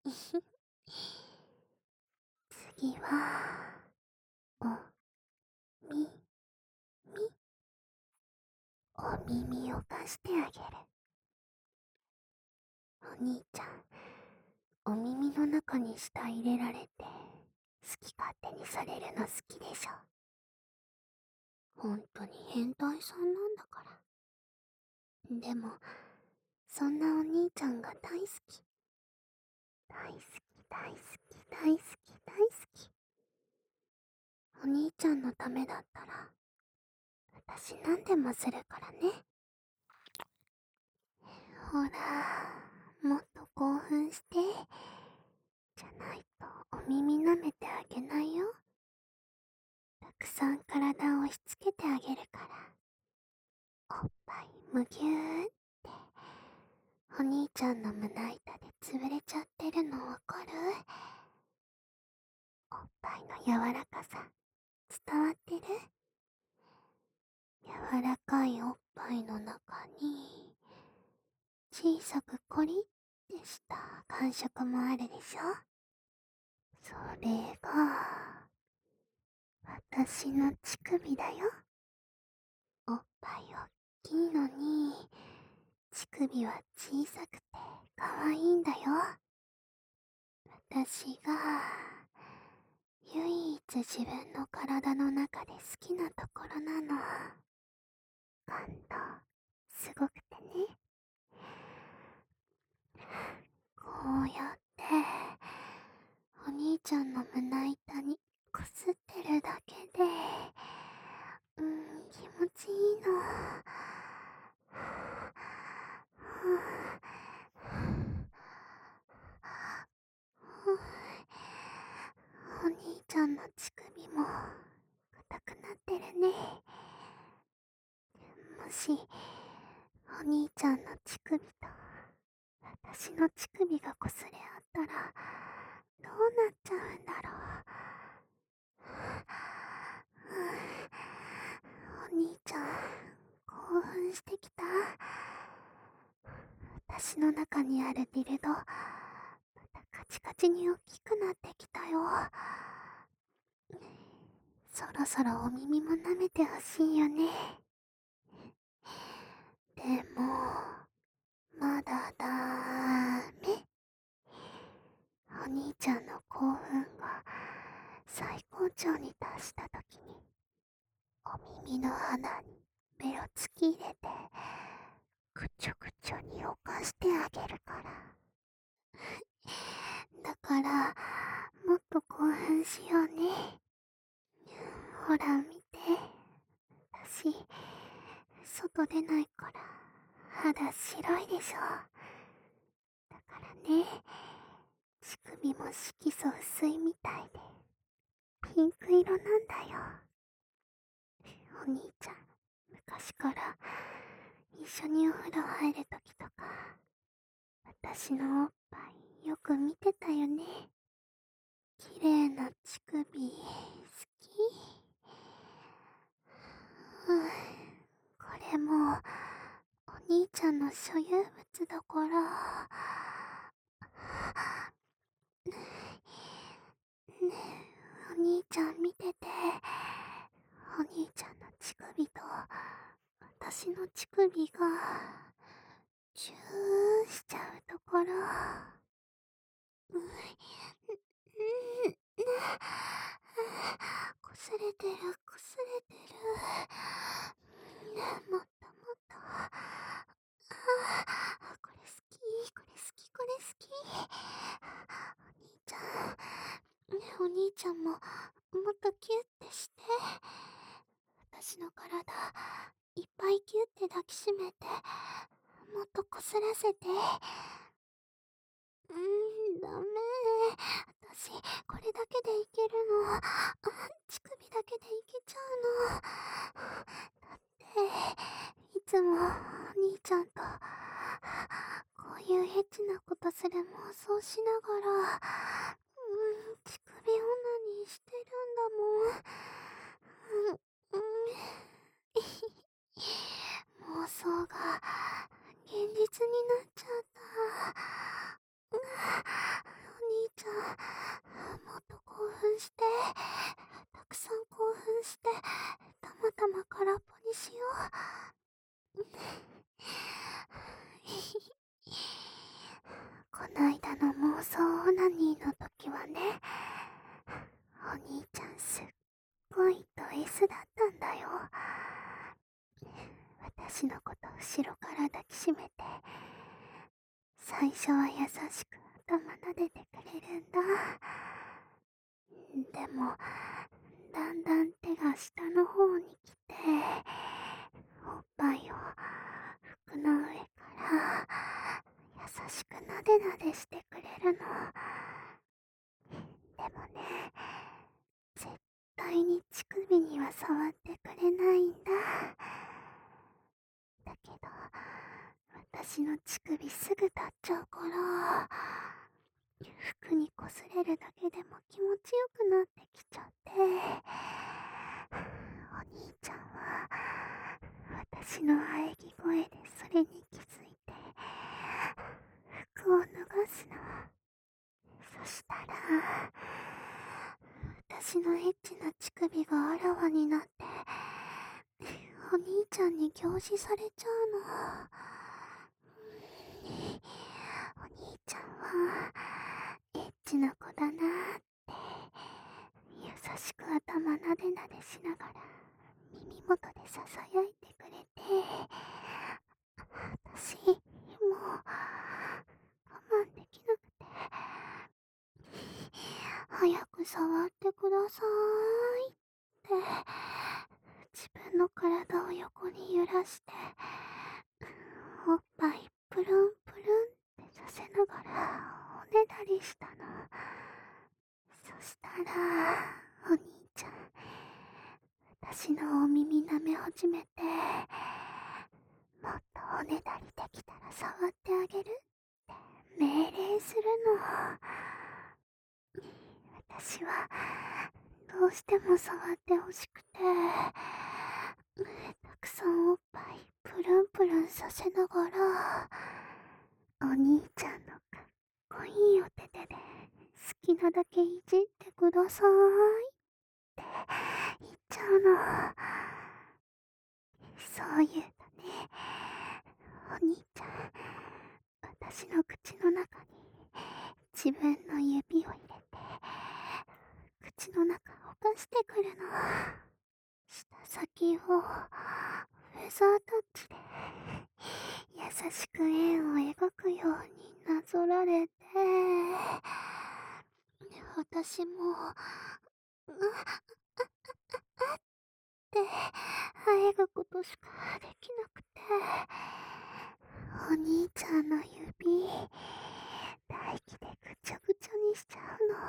次は、お、み、み、お耳を貸してあげる。お兄ちゃん、お耳の中に舌入れられて、好き勝手にされるの好きでしょ。ほんとに変態さんなんだから。でも、そんなお兄ちゃんが大好き。大好き、大好き、大好き、大好き。お兄ちゃんのためだったら、私何でもするからね。ほら、もっと興奮して。じゃないとお耳舐めてあげないよ。たくさん体を押し付けてあげるから。おっぱいむぎゅーって。お兄ちゃんの胸板で潰れちゃってるのわかる？おっぱいの柔らかさ、伝わってる？柔らかいおっぱいの中に、小さくコリってした感触もあるでしょ？それが、私の乳首だよ。おっぱいおっきいのに、乳首は小さくて可愛いんだよ。私が、唯一自分の体の中で好きなところなの。感動、すごくてね。こうやって、お兄ちゃんの胸板にこすってるだけで、気持ちいいの。お兄ちゃんの乳首も硬くなってるね。もし、お兄ちゃんの乳首と私の乳首がこすれ合ったら、どうなっちゃうんだろう。お兄ちゃん、興奮してきた？私の中にあるディルド、またカチカチに大きくなってきたよ。そろそろお耳も舐めてほしいよね。でも、まだだーめ。お兄ちゃんの興奮が最高潮に達した時に、お耳の穴に目を突き入れて、ぐちょぐちょに犯してあげるから。だから、もっと興奮しようね。ほら見て。私、外出ないから肌白いでしょ。だからね、乳首も色素薄いみたいで、ピンク色なんだよ。お兄ちゃん、昔から一緒にお風呂入るときとか、私のおっぱいよく見てたよね。綺麗な乳首、好き？これも、お兄ちゃんの所有物だから。ねえ、お兄ちゃん見てて。お兄ちゃんの乳首と、私の乳首が、チューしちゃうところ。こすれてる、こすれてる。もっともっと。これ好き、これ好き、これ好き。お兄ちゃん、お兄ちゃんも、もっとキュッてして。私の体、いっぱいキュッて抱きしめて、もっとこすらせて。ダメ。私、これだけでいけるの。乳首だけでいけちゃうの。だって、いつもお兄ちゃんと、こういうエッチなことする妄想しながら、乳首女にしてるんだもん。妄想が現実になっちゃった。おちゃん、もっと興奮して、たくさん興奮して、たまたま空っぽにしよう。こないだの妄想オナニーの時はね、お兄ちゃんすっごいド S だったんだよ。私のこと後ろから抱きしめて、最初は優しく頭撫でてくれるんだ。でも、だんだん手が下の方に来て、おっぱいを服の上から優しくなでなでしてくれるの。でもね、絶対に乳首には触ってくれないんだ。だけど、私の乳首すぐ立っちゃうから、服に擦れるだけでも気持ちよくなってきちゃって、お兄ちゃんは私の喘ぎ声でそれに気づいて服を脱がすの。そしたら私のエッチな乳首があらわになって、お兄ちゃんに凝視されちゃうの。お兄ちゃんはエッチな子だなって優しく頭なでなでしながら耳元でささやいてくれて、私もう我慢できなくて、早く触ってくださいって自分の体を横に揺らして、おっぱいプルンプルンってさせながらおねだりしたの。そしたらお兄ちゃん、私のお耳舐め始めて、もっとおねだりできたら触ってあげるって命令するの。私はどうしても触ってほしくて、たくさんおっぱいプルンプルンさせながら、お兄ちゃんのかっこいいお手手で好きなだけいじってくださいって言っちゃうの。そう言うとね、お兄ちゃん、私の口の中に自分の指を入れて、口の中を犯してくるの。舌先をフェザータッチで優しく円を描くようになぞられて、私もうってあえぐことしかできなくて、お兄ちゃんの指唾液でぐちゃぐちゃにしちゃうの。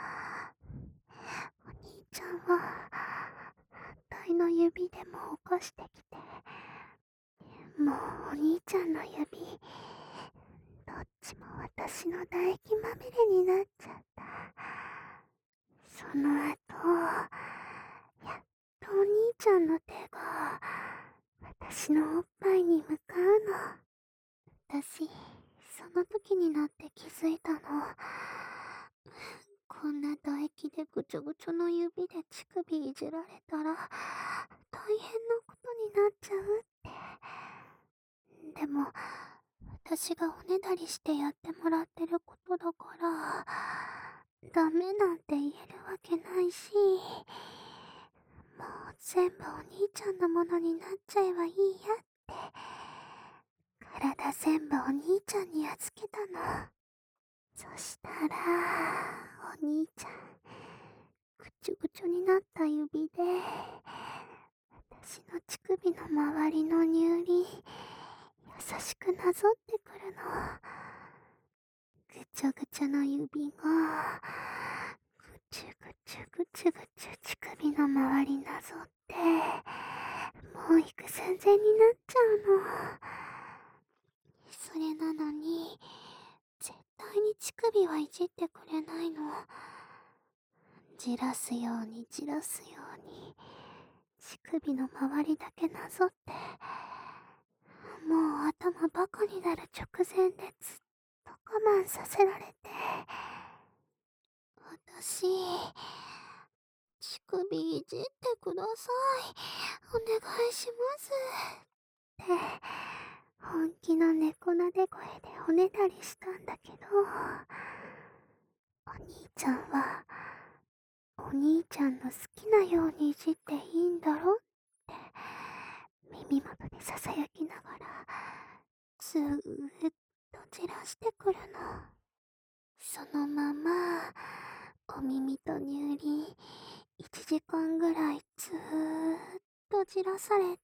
お兄ちゃんは反対の指でも犯してきて、もうお兄ちゃんの指どっちも私の唾液まみれになっちゃった。その後、やっとお兄ちゃんの手が私のおっぱいに向かうの。私、その時になって気づいたの。こんな唾液でぐちょぐちょの指で乳首いじられたら大変なことになっちゃうって。でも、私がおねだりしてやってもらってることだから、ダメなんて言えるわけないし、もう全部お兄ちゃんのものになっちゃえばいいやって、体全部お兄ちゃんに預けたの。そしたら、お兄ちゃん、ぐちょぐちょになった指で、私の乳首の周りの乳輪、優しくなぞってくるの。ぐちょぐちょの指が、ぐちゅぐちゅぐちゅぐちゅ乳首の周りなぞって、もう行く寸前になっちゃうの。それなのに、絶対に乳首はいじってくれないの。じらすようにじらすように、乳首の周りだけなぞって、もう頭バカになる直前でずっと我慢させられて、 し、乳首いじってください。お願いしますって本気の猫なで声でおねだりしたんだけど、お兄ちゃんはお兄ちゃんの好きなようにいじっていいんだろって耳元でささやきながらずーっとじらしてくるの。そのままお耳と乳輪1時間ぐらいずーっとじらされて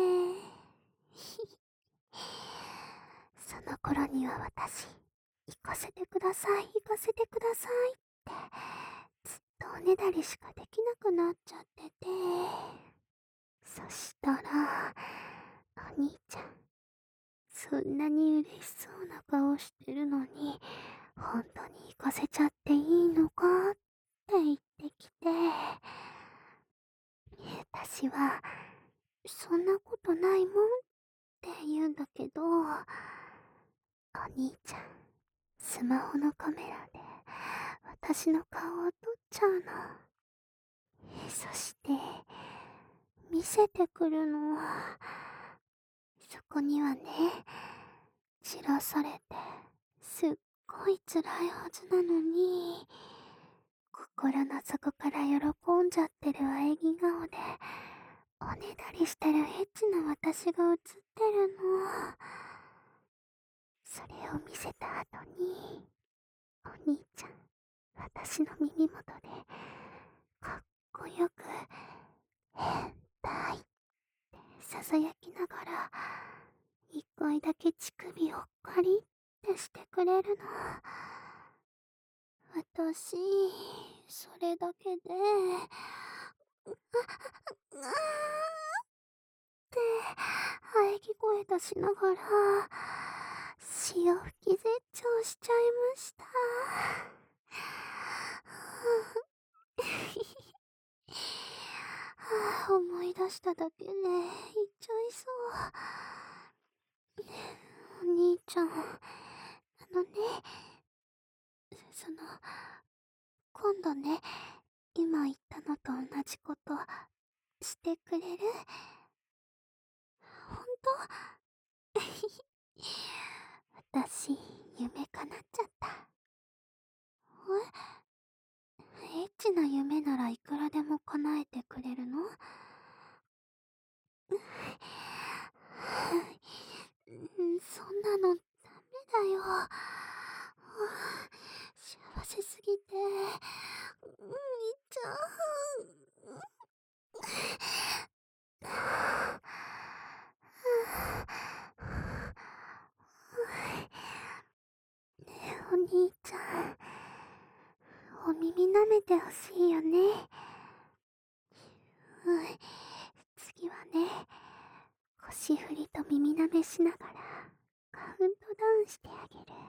その頃には私、行かせてください、行かせてくださいってずっとおねだりしかできなくなっちゃってて、そしたらお兄ちゃん、そんなに嬉しそうな顔してるのに本当に行かせちゃっていいのかって言ってきて、私はそんなことないもんって言うんだけど、お兄ちゃんスマホのカメラで私の顔を撮っちゃうの。そして見せてくるの。そこにはね、散らされてすっごい辛いはずなのに、心の底から喜んじゃってる喘ぎ顔でおねだりしてるエッチな私が映ってるの。それを見せた後にお兄ちゃん、私の耳元でかっこよく変態ってささやきながら一回だけ乳首をカリってしてくれるの。私、それだけでうっって喘ぎ声出しながら潮吹き絶頂しちゃいました。思い出しただけで言っちゃいそう。お兄ちゃん、ね、その、今度ね、今言ったのと同じことしてくれる？ほんと？私、夢叶っちゃった。エッチな夢ならいくらでも叶えてくれるの？そんなのダメだよ。幸せすぎて、見ちゃう。ねえお兄ちゃん、お耳舐めてほしいよね。次はね、腰振りと耳舐めしながらカウントダウンしてあげる。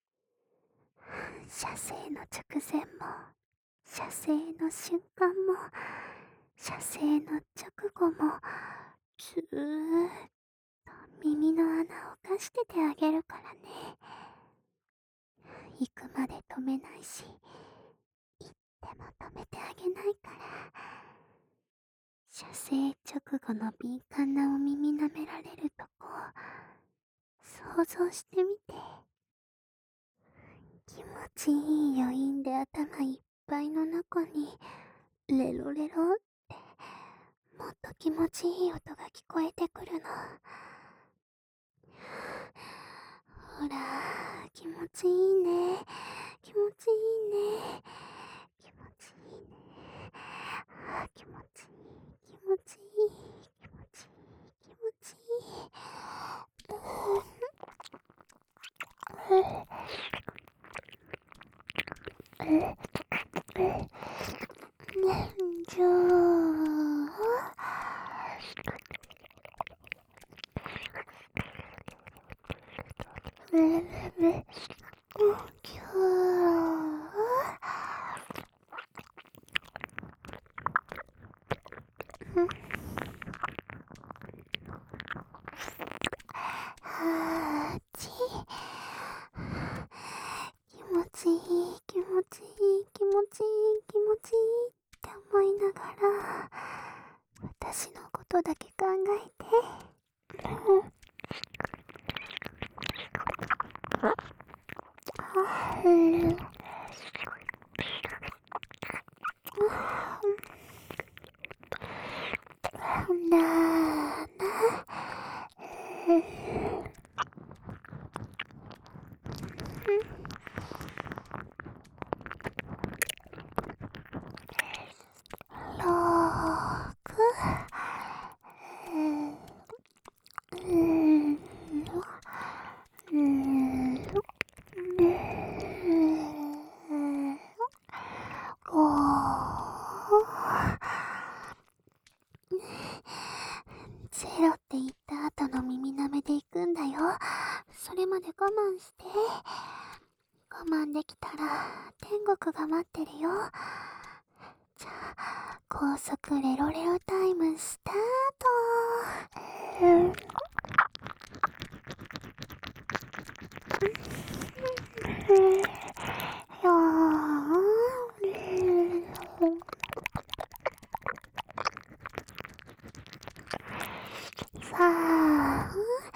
射精の直前も、射精の瞬間も、射精の直後も、ずーっと耳の穴を貸しててあげるからね。行くまで止めないし、行っても止めてあげないから。射精直後の敏感なお耳舐められるとこ、想像してみて。気持ちいい余韻で頭いっぱいの中に、レロレロってもっと気持ちいい音が聞こえてくるの。ほら、気持ちいいね。気持ちいいね。気持ちいいね。気持ちいい。気持ちいい。気持ちいい。気持ちいい。じゃあ気持ちいい気持ちいい気持ちいい慢して。我慢できたら天国が待ってるよ。じゃあ、高速レロレロタイムスタート。よさあ、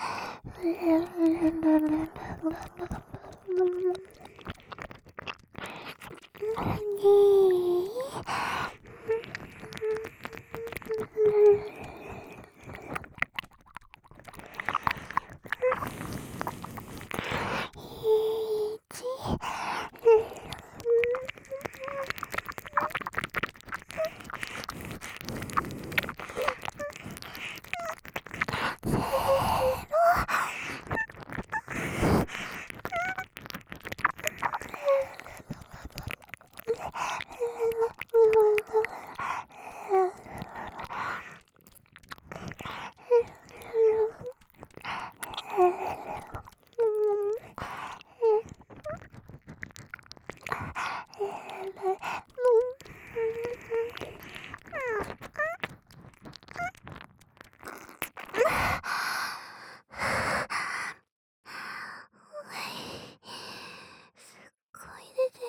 声出て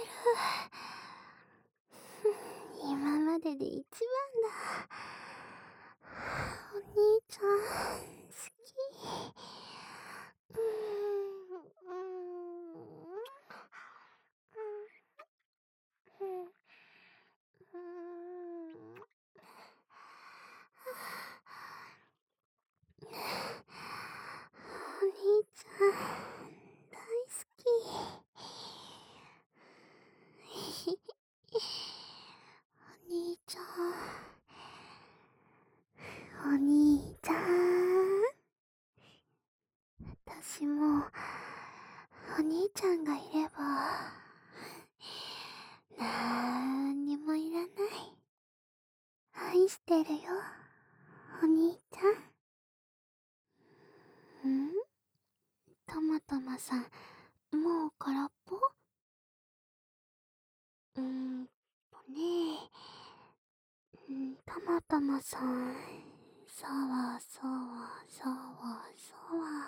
る。今までで一番だ。お兄ちゃん、好き。お兄ちゃん、大好き。お兄ちゃん、お兄ちゃん。私も、お兄ちゃんがいれば、なんにもいらない。愛してるよ、お兄ちゃん。たまたまさん、もう空っぽ？ねえ、たまたまさん、そわそわそわそわ。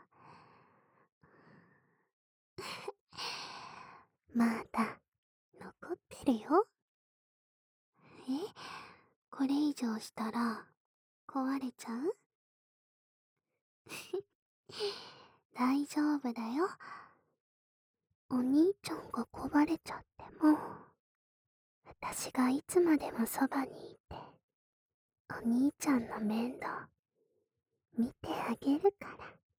まだ残ってるよ。これ以上したら壊れちゃう？大丈夫だよ。お兄ちゃんが壊れちゃっても、私がいつまでもそばにいて、お兄ちゃんの面倒見てあげるから。